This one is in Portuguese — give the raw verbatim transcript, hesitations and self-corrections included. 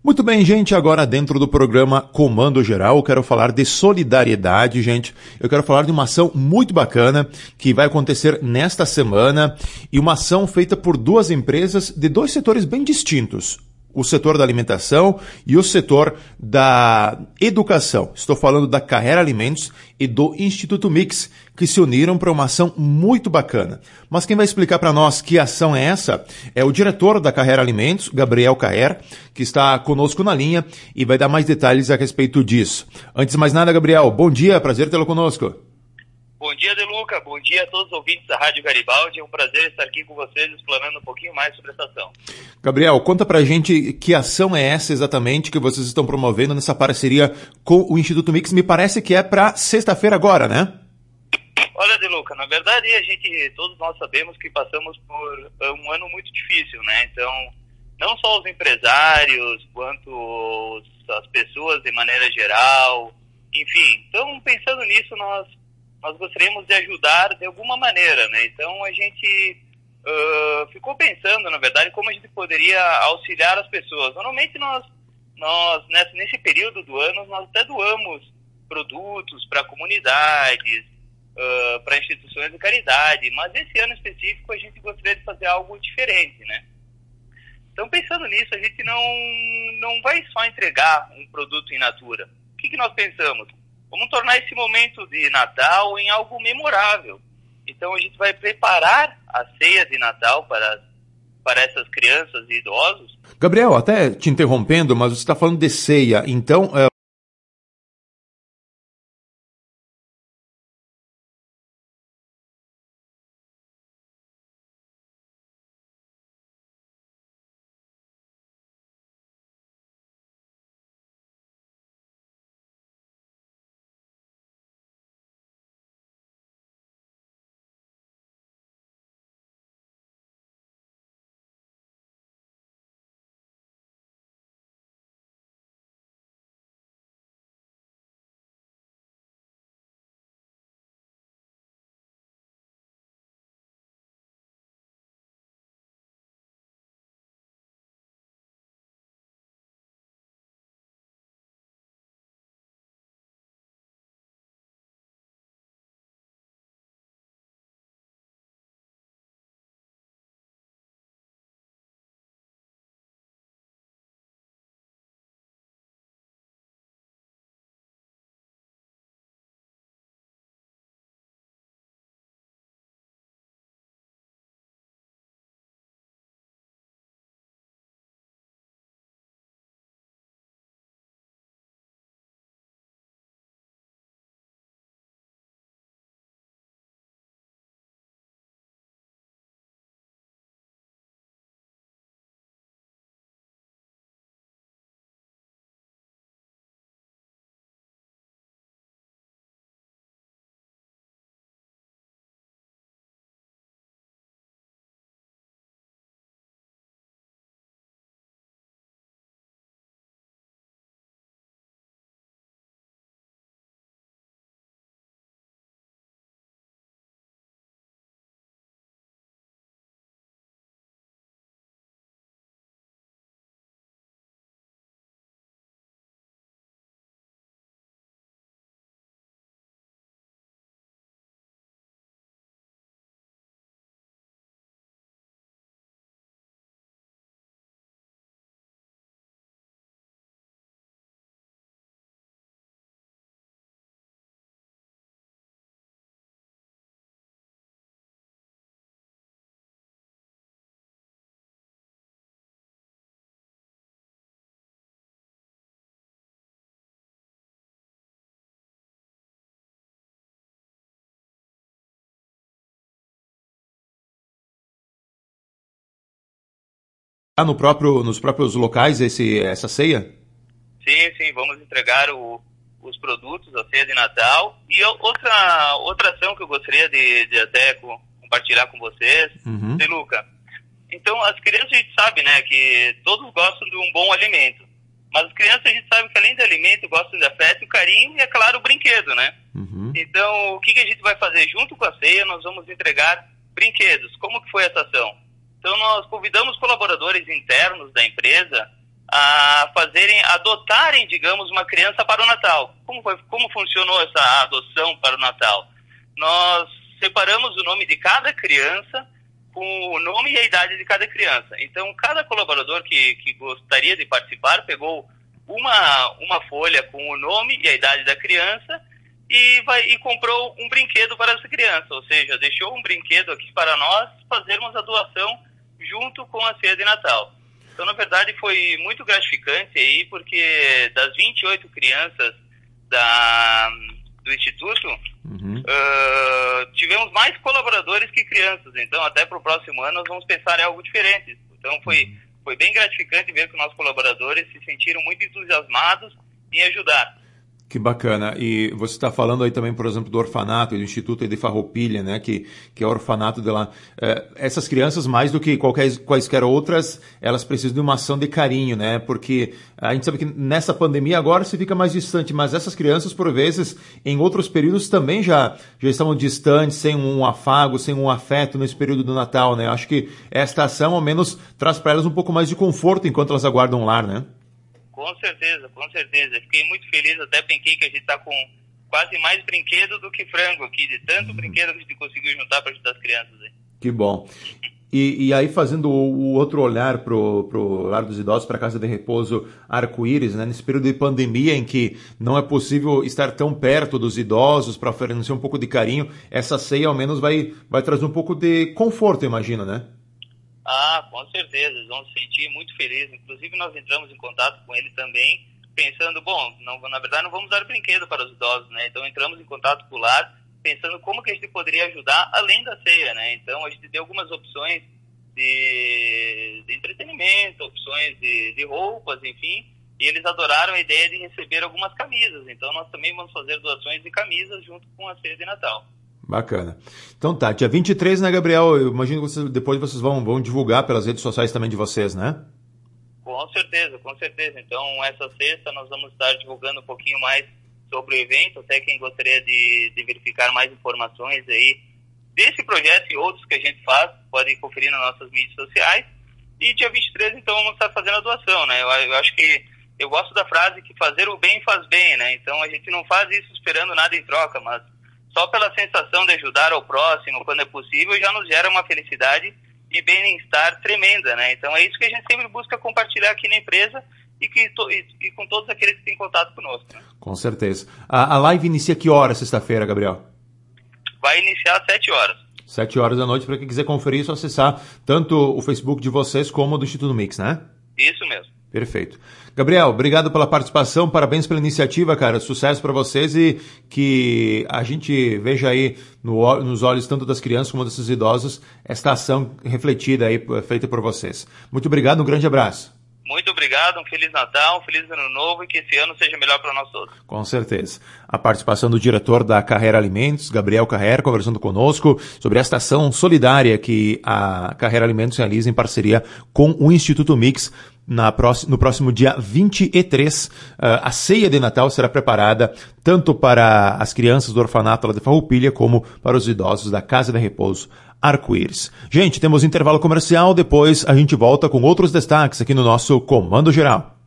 Muito bem, gente, agora dentro do programa Comando Geral, eu quero falar de solidariedade, gente. Eu quero falar de uma ação muito bacana que vai acontecer nesta semana e uma ação feita por duas empresas de dois setores bem distintos. O setor da alimentação e o setor da educação. Estou falando da Carrera Alimentos e do Instituto Mix, que se uniram para uma ação muito bacana. Mas quem vai explicar para nós que ação é essa é o diretor da Carrera Alimentos, Gabriel Carrer, que está conosco na linha e vai dar mais detalhes a respeito disso. Antes de mais nada, Gabriel, bom dia, prazer tê-lo conosco. Bom dia, De Luca. Bom dia a todos os ouvintes da Rádio Garibaldi. É um prazer estar aqui com vocês, explanando um pouquinho mais sobre essa ação. Gabriel, conta pra gente que ação é essa exatamente que vocês estão promovendo nessa parceria com o Instituto Mix. Me parece que é para sexta-feira agora, né? Olha, De Luca, na verdade, a gente, todos nós sabemos que passamos por um ano muito difícil, né? Então, não só os empresários, quanto as pessoas de maneira geral, enfim. Então, pensando nisso, nós... nós gostaríamos de ajudar de alguma maneira, né? Então a gente uh, ficou pensando, na verdade, como a gente poderia auxiliar as pessoas. Normalmente nós, nós nesse, nesse período do ano, nós até doamos produtos para comunidades, uh, para instituições de caridade, mas esse ano específico a gente gostaria de fazer algo diferente, né? Então, pensando nisso, a gente não, não vai só entregar um produto in natura. O que, que nós pensamos? Vamos tornar esse momento de Natal em algo memorável. Então a gente vai preparar a ceia de Natal para, para essas crianças e idosos. Gabriel, até te interrompendo, mas você está falando de ceia, então... É... No próprio, nos próprios locais esse, essa ceia? Sim, sim, vamos entregar o, os produtos, a ceia de Natal. E outra, outra ação que eu gostaria de, de até compartilhar com vocês, uhum. De Luca. Então, as crianças, a gente sabe, né, que todos gostam de um bom alimento. Mas as crianças, a gente sabe que além de alimento, gostam de afeto, carinho e, é claro, o brinquedo, né? Uhum. Então, o que, que a gente vai fazer? Junto com a ceia, nós vamos entregar brinquedos. Como que foi essa ação? Então, nós convidamos colaboradores internos da empresa a fazer fazerem, adotarem, digamos, uma criança para o Natal. Como, foi, como funcionou essa adoção para o Natal? Nós separamos o nome de cada criança com o nome e a idade de cada criança. Então, cada colaborador que, que gostaria de participar pegou uma, uma folha com o nome e a idade da criança e, vai, e comprou um brinquedo para essa criança. Ou seja, deixou um brinquedo aqui para nós fazermos a doação junto com a ceia de Natal. Então, na verdade, foi muito gratificante aí, porque das vinte e oito crianças da, do Instituto, uhum. uh, tivemos mais colaboradores que crianças. Então, até para o próximo ano, nós vamos pensar em algo diferente. Então, foi, foi bem gratificante ver que os nossos colaboradores se sentiram muito entusiasmados em ajudar. Que bacana. E você está falando aí também, por exemplo, do orfanato e do Instituto de Farroupilha, né, que, que é o orfanato de lá. É, essas crianças, mais do que qualquer, quaisquer outras, elas precisam de uma ação de carinho, né, porque a gente sabe que nessa pandemia agora se fica mais distante, mas essas crianças, por vezes, em outros períodos também já, já estavam distantes, sem um afago, sem um afeto nesse período do Natal, né. Acho que esta ação, ao menos, traz para elas um pouco mais de conforto enquanto elas aguardam um lar, né. Com certeza, com certeza. Fiquei muito feliz, até pensei que a gente está com quase mais brinquedo do que frango aqui, de tanto brinquedo que a gente conseguiu juntar para ajudar as crianças. Hein? Que bom. E, e aí, fazendo o, o outro olhar para o Lar dos Idosos, para a Casa de Repouso Arco-Íris, né, nesse período de pandemia em que não é possível estar tão perto dos idosos para oferecer um pouco de carinho, essa ceia ao menos vai, vai trazer um pouco de conforto, imagino, né? Ah, com certeza, eles vão se sentir muito felizes. Inclusive, nós entramos em contato com ele também, pensando, bom, não, na verdade não vamos dar brinquedo para os idosos, né? Então, entramos em contato com o lar, pensando como que a gente poderia ajudar além da ceia, né? Então, a gente deu algumas opções de, de entretenimento, opções de, de roupas, enfim, e eles adoraram a ideia de receber algumas camisas. Então, nós também vamos fazer doações de camisas junto com a ceia de Natal. Bacana. Então tá, dia vinte e três, né, Gabriel? Eu imagino que vocês, depois vocês vão, vão divulgar pelas redes sociais também de vocês, né? Com certeza, com certeza. Então, essa sexta nós vamos estar divulgando um pouquinho mais sobre o evento. Até quem gostaria de, de verificar mais informações aí desse projeto e outros que a gente faz, pode conferir nas nossas mídias sociais. E dia vinte e três, então, vamos estar fazendo a doação, né? Eu, eu acho que, eu gosto da frase que fazer o bem faz bem, né? Então, a gente não faz isso esperando nada em troca, mas só pela sensação de ajudar ao próximo, quando é possível, já nos gera uma felicidade e bem-estar tremenda, né? Então é isso que a gente sempre busca compartilhar aqui na empresa e, que to, e, e com todos aqueles que têm contato conosco. Né? Com certeza. A, a live inicia que hora sexta-feira, Gabriel? Vai iniciar às sete horas. Sete horas da noite, para quem quiser conferir, é só acessar tanto o Facebook de vocês como o do Instituto Mix, né? Isso mesmo. Perfeito. Gabriel, obrigado pela participação, parabéns pela iniciativa, cara, sucesso para vocês e que a gente veja aí no, nos olhos tanto das crianças como desses idosos esta ação refletida aí, feita por vocês. Muito obrigado, um grande abraço. Muito obrigado, um Feliz Natal, um Feliz Ano Novo e que esse ano seja melhor para nós todos. Com certeza. A participação do diretor da Carreira Alimentos, Gabriel Carreira, conversando conosco sobre esta ação solidária que a Carreira Alimentos realiza em parceria com o Instituto Mix. Na próxima, no próximo dia vinte e três, uh, a ceia de Natal será preparada tanto para as crianças do orfanato lá de Farroupilha como para os idosos da Casa de Repouso Arco-Íris. Gente, temos intervalo comercial, depois a gente volta com outros destaques aqui no nosso Comando Geral.